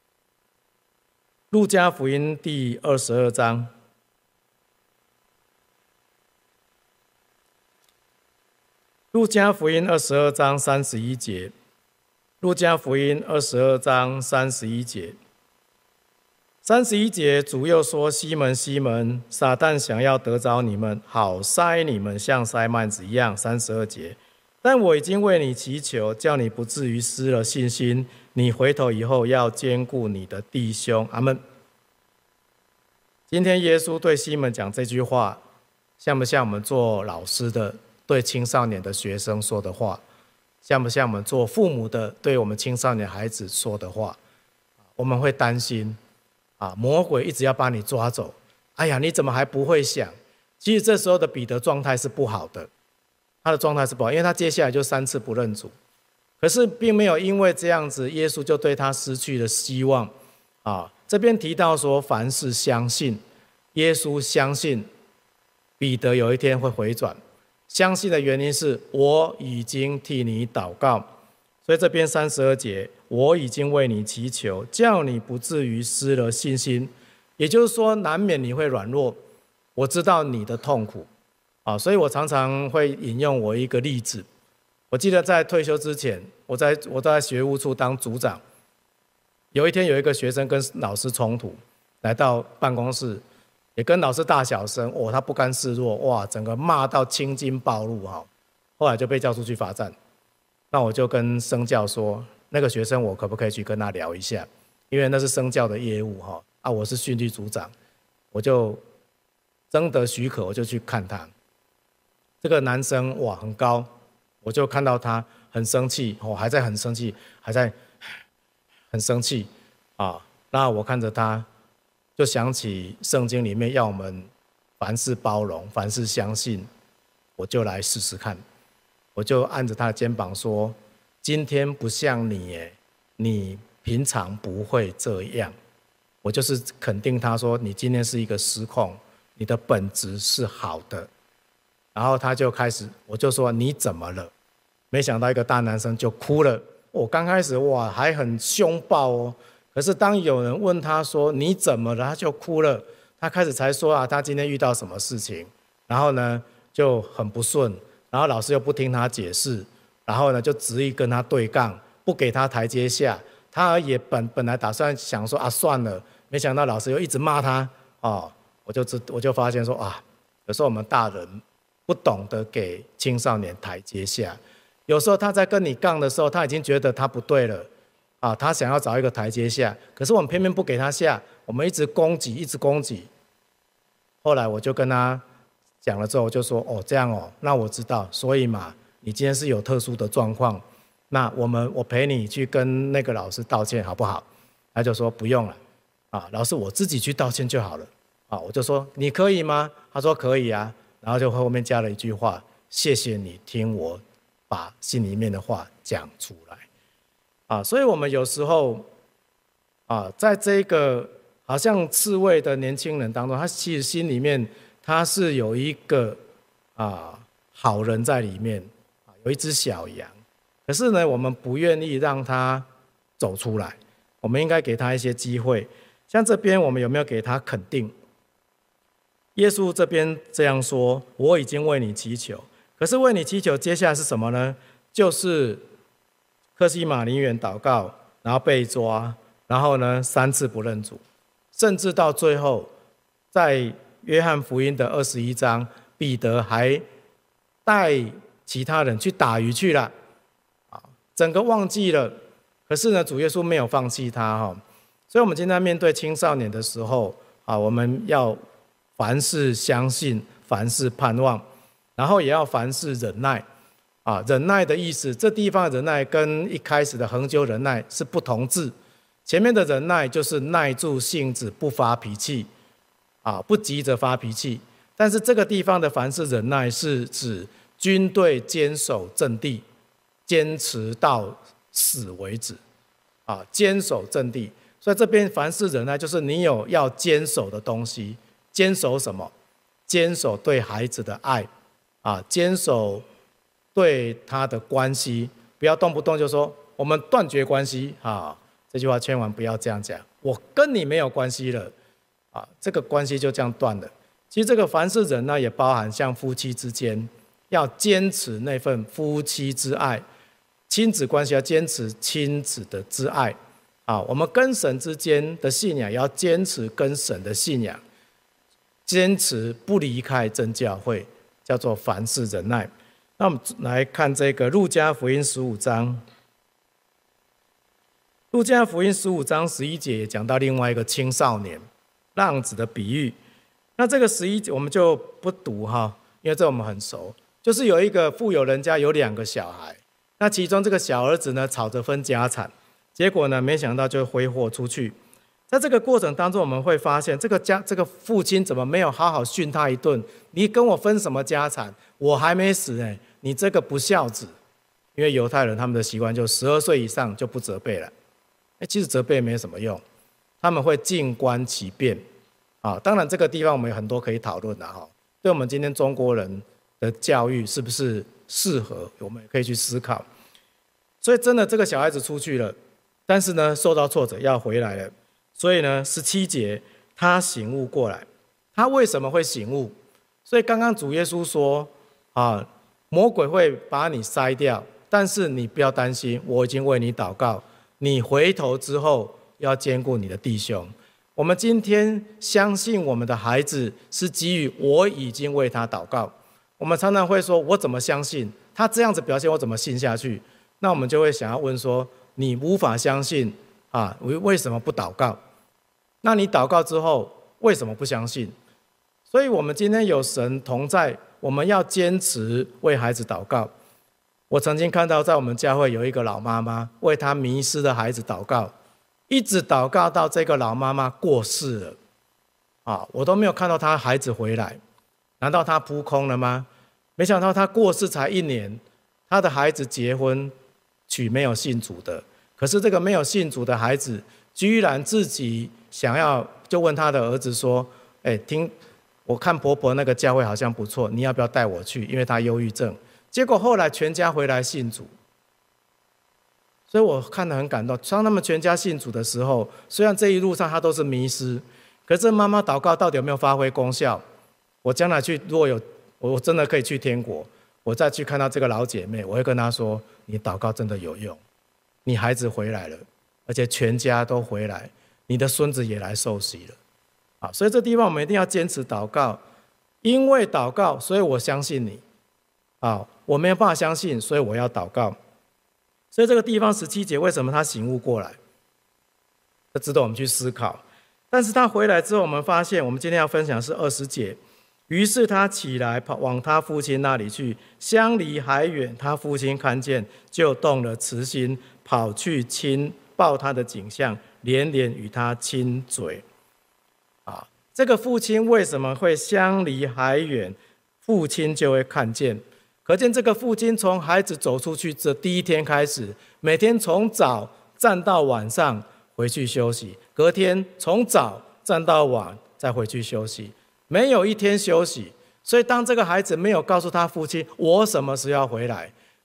路加福音第二十二章。路加福音二十二章三十一节，路加福音二十二章三十一节，三十一节主又说：“西门，西门，撒旦想要得着你们，好筛你们，像筛麦子一样。”三十二节，但我已经为你祈求，叫你不至于失了信心。你回头以后要兼顾你的弟兄。阿们。今天耶稣对西门讲这句话，像不像我们做老师的对青少年的学生说的话？像不像我们做父母的对我们青少年孩子说的话？我们会担心啊，魔鬼一直要把你抓走。哎呀，你怎么还不会想？其实这时候的彼得状态是不好的，他的状态是不好，因为他接下来就三次不认主。可是并没有因为这样子，耶稣就对他失去了希望啊。这边提到说，凡事相信，耶稣相信彼得有一天会回转。相信的原因是我已经替你祷告，所以这边三十二节，我已经为你祈求，叫你不至于失了信心。也就是说，难免你会软弱，我知道你的痛苦啊，所以我常常会引用我一个例子。我记得在退休之前，我在我在学务处当组长，有一天有一个学生跟老师冲突，来到办公室。也跟老师大小声，哦，他不甘示弱，哇，整个骂到青筋暴露哈，后来就被叫出去罚站。那我就跟生教说，那个学生我可不可以去跟他聊一下？因为那是生教的业务哈，啊，我是训律组长，我就征得许可，我就去看他。这个男生哇很高，我就看到他很生气，哦，还在很生气，还在很生气啊。那我看着他。就想起圣经里面要我们凡事包容，凡事相信，我就来试试看。我就按着他的肩膀说：“今天不像你耶，你平常不会这样。”我就是肯定他说：“你今天是一个失控，你的本质是好的。”然后他就开始，我就说：“你怎么了？”没想到一个大男生就哭了。我刚开始哇还很凶暴哦。可是当有人问他说你怎么了，他就哭了。他开始才说啊，他今天遇到什么事情，然后呢就很不顺，然后老师又不听他解释，然后呢就执意跟他对杠，不给他台阶下。他也本本来打算想说啊算了，没想到老师又一直骂他哦，我就知我就发现说啊，有时候我们大人不懂得给青少年台阶下，有时候他在跟你杠的时候，他已经觉得他不对了。啊，他想要找一个台阶下，可是我们偏偏不给他下，我们一直攻击，一直攻击。后来我就跟他讲了之后，我就说：“哦，这样哦，那我知道，所以嘛，你今天是有特殊的状况，那我们我陪你去跟那个老师道歉，好不好？”他就说：“不用了，啊，老师我自己去道歉就好了。”啊，我就说：“你可以吗？”他说：“可以啊。”然后就后面加了一句话：“谢谢你听我把心里面的话讲出来。”啊，所以我们有时候啊，在这个好像刺猬的年轻人当中，他其实心里面他是有一个啊好人在里面啊，有一只小羊可是呢，我们不愿意让他走出来，我们应该给他一些机会。像这边，我们有没有给他肯定？耶稣这边这样说：“我已经为你祈求。”可是为你祈求，接下来是什么呢？就是客西马尼园祷告，然后被抓，然后呢三次不认主，甚至到最后，在约翰福音的二十一章，彼得还带其他人去打鱼去了，啊，整个忘记了。可是呢，主耶稣没有放弃他哈。所以，我们今天面对青少年的时候，啊，我们要凡事相信，凡事盼望，然后也要凡事忍耐。啊，忍耐的意思，这地方的忍耐跟一开始的恒久忍耐是不同字。前面的忍耐就是耐住性子，不发脾气，啊，不急着发脾气。但是这个地方的凡事忍耐是指军队坚守阵地，坚持到死为止，啊，坚守阵地。所以这边凡事忍耐就是你有要坚守的东西，坚守什么？坚守对孩子的爱，啊，坚守对他的关系，不要动不动就说我们断绝关系啊！这句话千万不要这样讲，我跟你没有关系了啊，这个关系就这样断了。其实这个凡事忍耐也包含像夫妻之间要坚持那份夫妻之爱，亲子关系要坚持亲子的之爱啊，我们跟神之间的信仰要坚持跟神的信仰，坚持不离开真教会，叫做凡事忍耐。那我们来看这个路加福音十五章，路加福音十五章十一节也讲到另外一个青少年浪子的比喻。那这个十一节我们就不读哈，因为这我们很熟。就是有一个富有人家有两个小孩，那其中这个小儿子呢吵着分家产，结果呢没想到就挥霍出去。在这个过程当中，我们会发现这个家这个父亲怎么没有好好训他一顿？你跟我分什么家产？我还没死呢，你这个不孝子。因为犹太人他们的习惯就十二岁以上就不责备了。哎，其实责备没什么用，他们会静观其变。啊，当然这个地方我们有很多可以讨论的哈。对我们今天中国人的教育是不是适合，我们也可以去思考。所以真的这个小孩子出去了，但是呢受到挫折要回来了。所以呢，十七节他醒悟过来，他为什么会醒悟？所以刚刚主耶稣说啊，魔鬼会把你筛掉，但是你不要担心，我已经为你祷告。你回头之后要兼顾你的弟兄。我们今天相信我们的孩子是基于我已经为他祷告。我们常常会说，我怎么相信他这样子表现，我怎么信下去？那我们就会想要问说，你无法相信啊，为什么不祷告？那你祷告之后为什么不相信？所以我们今天有神同在，我们要坚持为孩子祷告。我曾经看到在我们教会有一个老妈妈为她迷失的孩子祷告，一直祷告到这个老妈妈过世了啊，我都没有看到她孩子回来。难道她扑空了吗？没想到她过世才一年，她的孩子结婚娶没有信主的，可是这个没有信主的孩子居然自己想要，就问他的儿子说：“哎，听我看婆婆那个教会好像不错，你要不要带我去？因为她忧郁症。”结果后来全家回来信主，所以我看得很感动。当他们全家信主的时候，虽然这一路上他都是迷失，可是妈妈祷告到底有没有发挥功效？我将来去，如果有我真的可以去天国，我再去看到这个老姐妹，我会跟她说：“你祷告真的有用，你孩子回来了，而且全家都回来。”你的孙子也来受洗了，啊，所以这地方我们一定要坚持祷告，因为祷告，所以我相信你，啊，我没有办法相信，所以我要祷告。所以这个地方十七节为什么他醒悟过来，这值得我们去思考。但是他回来之后，我们发现，我们今天要分享是二十节，于是他起来跑往他父亲那里去，相离还远，他父亲看见，就动了慈心，跑去亲抱他的颈项，连连与他亲嘴。啊，这个父亲为什么会相离还远？父亲就会看见，可见这个父亲从孩子走出去这第一天开始，每天从早站到晚上回去休息，隔天从早站到晚再回去休息，没有一天休息。所以当这个孩子没有告诉他父亲我什么时候要回来，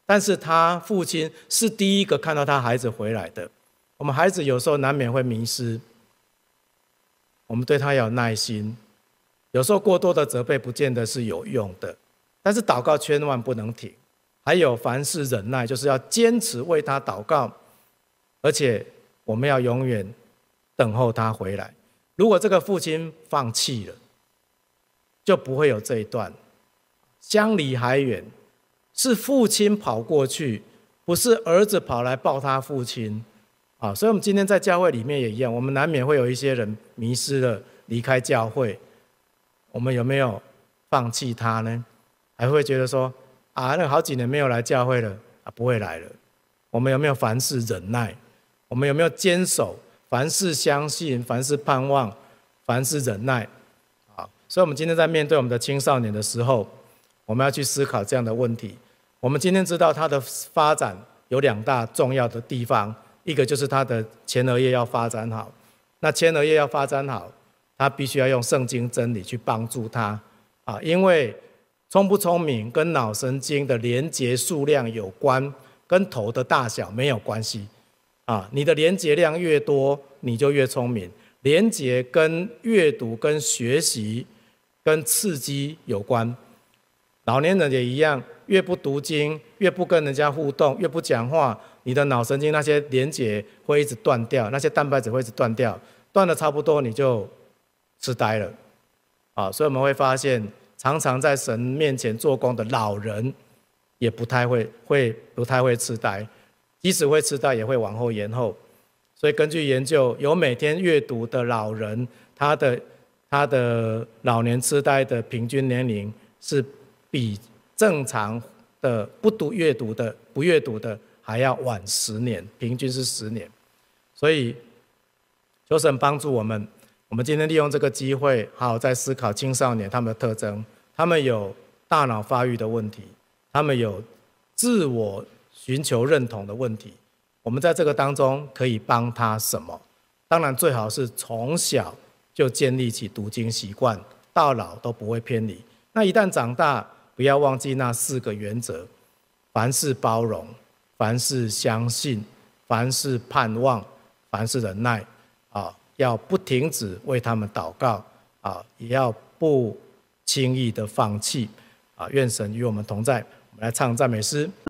但是他父亲是第一个看到他孩子回来的。我们孩子有时候难免会迷失，我们对他要有耐心。有时候过多的责备不见得是有用的，但是祷告千万不能停。还有凡事忍耐，就是要坚持为他祷告，而且我们要永远等候他回来。如果这个父亲放弃了，就不会有这一段。相离还远，是父亲跑过去，不是儿子跑来抱他父亲啊。所以我们今天在教会里面也一样，我们难免会有一些人迷失了，离开教会。我们有没有放弃他呢？还会觉得说啊，那好几年没有来教会了啊，不会来了。我们有没有凡事忍耐？我们有没有坚守凡事相信、凡事盼望、凡事忍耐？啊，所以我们今天在面对我们的青少年的时候，我们要去思考这样的问题。我们今天知道他的发展有两大重要的地方，一个就是他的前额叶要发展好。那前额叶要发展好，他必须要用圣经真理去帮助他啊，因为聪不聪明跟脑神经的连结数量有关，跟头的大小没有关系啊。你的连结量越多，你就越聪明。连结跟阅读、跟学习、跟刺激有关。老年人也一样，越不读经，越不跟人家互动，越不讲话，你的脑神经那些连结会一直断掉，那些蛋白质会一直断掉，断了差不多你就痴呆了啊。所以我们会发现，常常在神面前做工的老人，也不太会会不太会痴呆，即使会痴呆，也会往后延后。所以根据研究，有每天阅读的老人，他的他的老年痴呆的平均年龄是比正常的不读阅读的不阅读的还要晚十年，平均是十年。所以求神帮助我们，我们今天利用这个机会，好好在思考青少年他们的特征。他们有大脑发育的问题，他们有自我寻求认同的问题。我们在这个当中可以帮他什么？当然最好是从小就建立起读经习惯，到老都不会偏离。那一旦长大，不要忘记那四个原则：凡事包容，凡事相信，凡事盼望，凡事忍耐。啊，要不停止为他们祷告啊，也要不轻易的放弃啊。愿神与我们同在。我们来唱赞美诗。